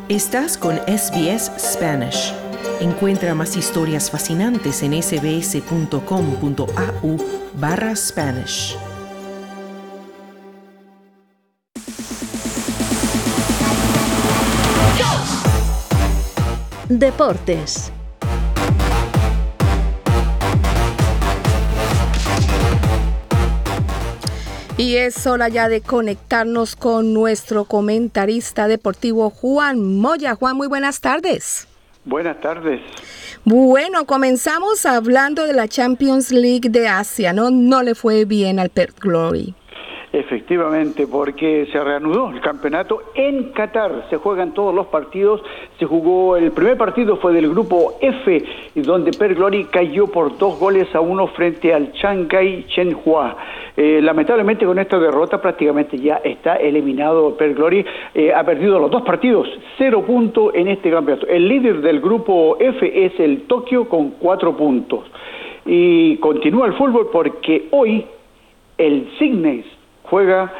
Estás con SBS Spanish. Encuentra más historias fascinantes en sbs.com.au/Spanish. Deportes. Y es hora ya de conectarnos con nuestro comentarista deportivo Juan Moya. Juan, muy buenas tardes. Buenas tardes. Bueno, comenzamos hablando de la Champions League de Asia, ¿no? No le fue bien al Perth Glory. Efectivamente, porque se reanudó el campeonato en Qatar. Se juegan todos los partidos. Se jugó el primer partido, fue del grupo F, donde Perth Glory cayó por 2-1 frente al Shanghai Shenhua. Lamentablemente con esta derrota prácticamente ya está eliminado Perth Glory. Ha perdido los dos partidos, 0 puntos en este campeonato. El líder del grupo F es el Tokio con 4 puntos. Y continúa el fútbol porque hoy el Sydney juega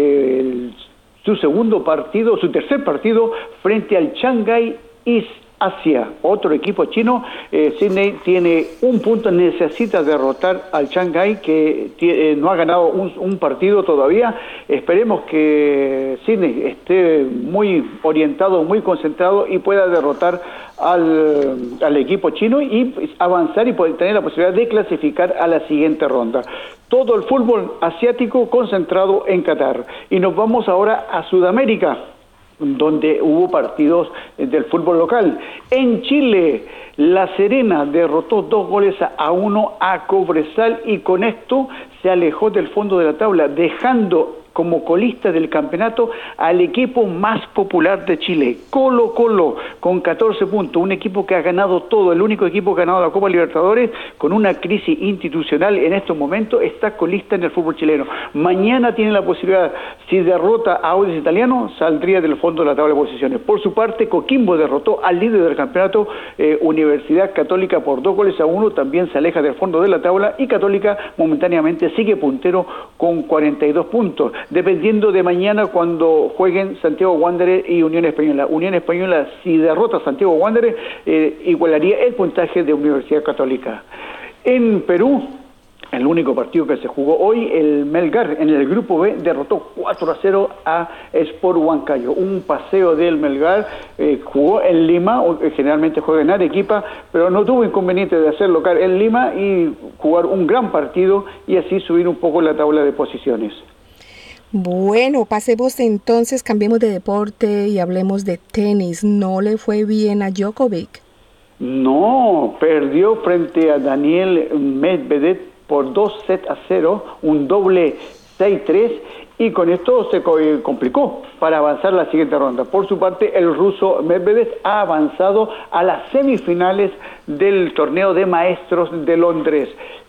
su tercer partido frente al Shanghai East Asia, otro equipo chino. Sydney tiene un punto, necesita derrotar al Shanghai, que no ha ganado un partido todavía. Esperemos que Sydney esté muy orientado, muy concentrado y pueda derrotar al equipo chino y avanzar y poder tener la posibilidad de clasificar a la siguiente ronda. Todo el fútbol asiático concentrado en Qatar. Y nos vamos ahora a Sudamérica, donde hubo partidos del fútbol local. En Chile, La Serena derrotó 2-1 a Cobresal y con esto se alejó del fondo de la tabla, dejando como colista del campeonato al equipo más popular de Chile, Colo-Colo, con 14 puntos, un equipo que ha ganado todo, el único equipo que ha ganado la Copa Libertadores, con una crisis institucional en estos momentos, está colista en el fútbol chileno. Mañana tiene la posibilidad, si derrota a Audax Italiano, saldría del fondo de la tabla de posiciones. Por su parte, Coquimbo derrotó al líder del campeonato, Universidad Católica, por 2-1, también se aleja del fondo de la tabla, y Católica momentáneamente sigue puntero con 42 puntos. Dependiendo de mañana cuando jueguen Santiago Wanderers y Unión Española. Unión Española, si derrota a Santiago Wanderers, igualaría el puntaje de Universidad Católica. En Perú, el único partido que se jugó hoy, el Melgar en el grupo B derrotó 4-0 a Sport Huancayo. Un paseo del Melgar, jugó en Lima, generalmente juega en Arequipa, pero no tuvo inconveniente de hacer local en Lima y jugar un gran partido y así subir un poco la tabla de posiciones. Bueno, pasemos entonces, cambiemos de deporte y hablemos de tenis. ¿No le fue bien a Djokovic? No, perdió frente a Daniel Medvedev por 2-0, un doble 6-3, y con esto se complicó para avanzar a la siguiente ronda. Por su parte, el ruso Medvedev ha avanzado a las semifinales del torneo de maestros de Londres.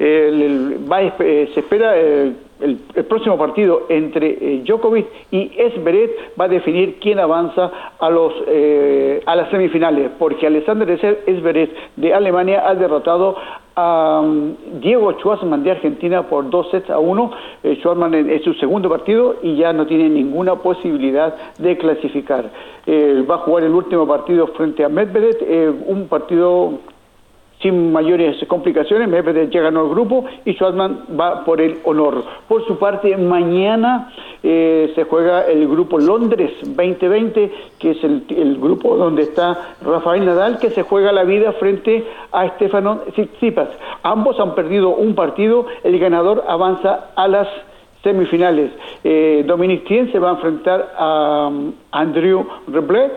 Se espera el próximo partido entre Djokovic y Zverev va a definir quién avanza a las semifinales, porque Alexander Zverev de Alemania ha derrotado a Diego Schwartzman de Argentina por 2-1. Schwartzman es su segundo partido y ya no tiene ninguna posibilidad de clasificar. Va a jugar el último partido frente a Medvedev, un partido sin mayores complicaciones. Medvedev ya ganó el grupo y Schwartzman va por el honor. Por su parte, mañana se juega el grupo Londres 2020, que es el grupo donde está Rafael Nadal, que se juega la vida frente a Stefanos Tsitsipas. Ambos han perdido un partido, el ganador avanza a las semifinales. Dominic Thiem se va a enfrentar a Andrew Rublev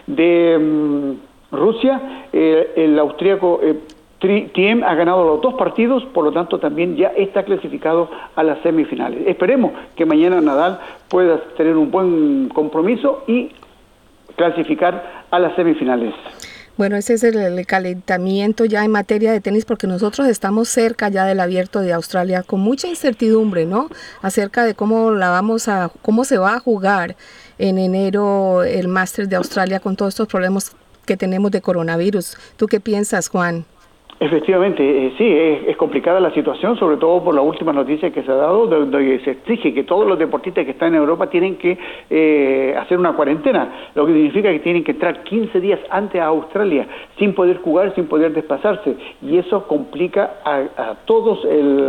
de Rusia. El austríaco Thiem ha ganado los dos partidos, por lo tanto también ya está clasificado a las semifinales. Esperemos que mañana Nadal pueda tener un buen compromiso y clasificar a las semifinales. Bueno, ese es el calentamiento ya en materia de tenis, porque nosotros estamos cerca ya del Abierto de Australia, con mucha incertidumbre, ¿no? Acerca de cómo se va a jugar en enero el Masters de Australia con todos estos problemas que tenemos de coronavirus. ¿Tú qué piensas, Juan? Efectivamente, sí, es complicada la situación, sobre todo por la última noticia que se ha dado, donde se exige que todos los deportistas que están en Europa tienen que hacer una cuarentena, lo que significa que tienen que entrar 15 días antes a Australia, sin poder jugar, sin poder desplazarse, y eso complica a todos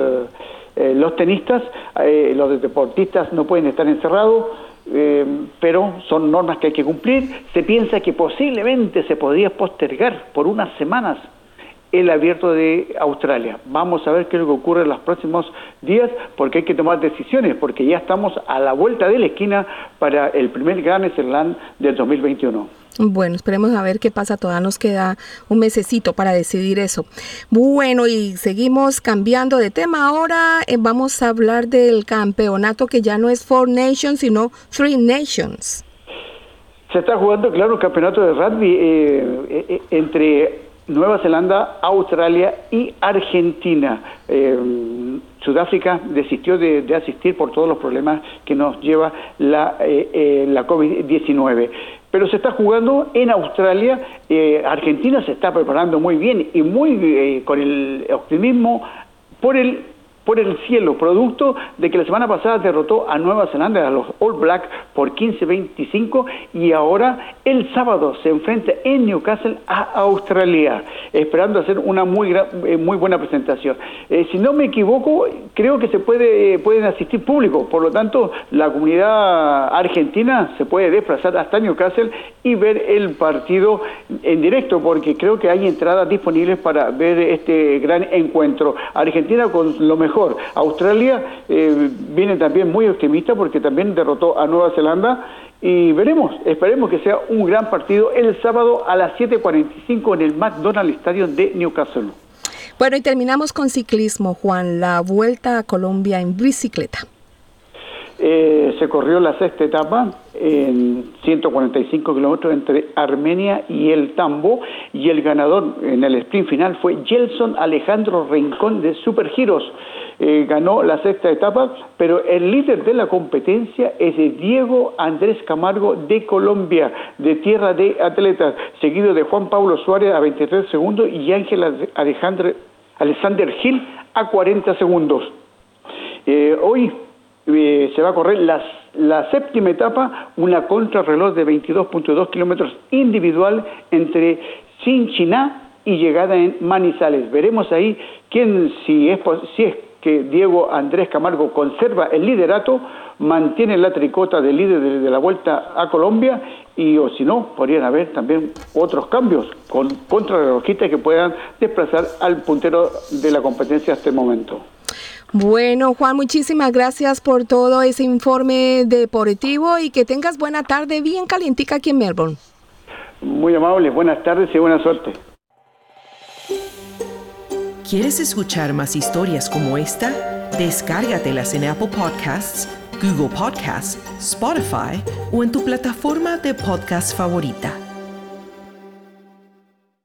los tenistas, los deportistas no pueden estar encerrados, pero son normas que hay que cumplir. Se piensa que posiblemente se podría postergar por unas semanas el abierto de Australia. Vamos a ver qué es lo que ocurre en los próximos días, porque hay que tomar decisiones, porque ya estamos a la vuelta de la esquina para el primer Grand Slam del 2021. Bueno, esperemos a ver qué pasa. Todavía nos queda un mesecito para decidir eso. Bueno, y seguimos cambiando de tema. Ahora vamos a hablar del campeonato que ya no es Four Nations, sino Three Nations. Se está jugando, claro, un campeonato de rugby entre Nueva Zelanda, Australia y Argentina. Sudáfrica desistió de asistir por todos los problemas que nos lleva la COVID-19. Pero se está jugando en Australia. Argentina se está preparando muy bien y muy con el optimismo por el cielo, producto de que la semana pasada derrotó a Nueva Zelanda, a los All Blacks, por 15-25, y ahora el sábado se enfrenta en Newcastle a Australia, esperando hacer una muy buena presentación. Si no me equivoco, creo que pueden asistir público, por lo tanto, la comunidad argentina se puede desplazar hasta Newcastle y ver el partido en directo, porque creo que hay entradas disponibles para ver este gran encuentro. Argentina con lo mejor. Australia viene también muy optimista porque también derrotó a Nueva Zelanda y esperemos que sea un gran partido el sábado a las 7:45 en el McDonald's Stadium de Newcastle. Bueno, y terminamos con ciclismo, Juan, la Vuelta a Colombia en bicicleta. Se corrió la sexta etapa en 145 kilómetros entre Armenia y el Tambo, y el ganador en el sprint final fue Gelson Alejandro Rincón de Supergiros. Ganó la sexta etapa, pero el líder de la competencia es Diego Andrés Camargo de Colombia, de Tierra de Atletas, seguido de Juan Pablo Suárez a 23 segundos y Ángel Alexander Gil a 40 segundos. Hoy se va a correr la séptima etapa, una contrarreloj de 22.2 kilómetros individual entre Chinchiná y llegada en Manizales. Veremos ahí si es que Diego Andrés Camargo conserva el liderato, mantiene la tricota de líder de la Vuelta a Colombia, o si no, podrían haber también otros cambios con contrarrelojistas que puedan desplazar al puntero de la competencia hasta el momento. Bueno, Juan, muchísimas gracias por todo ese informe deportivo y que tengas buena tarde bien calientica aquí en Melbourne. Muy amable, buenas tardes y buena suerte. ¿Quieres escuchar más historias como esta? Descárgatelas en Apple Podcasts, Google Podcasts, Spotify o en tu plataforma de podcast favorita.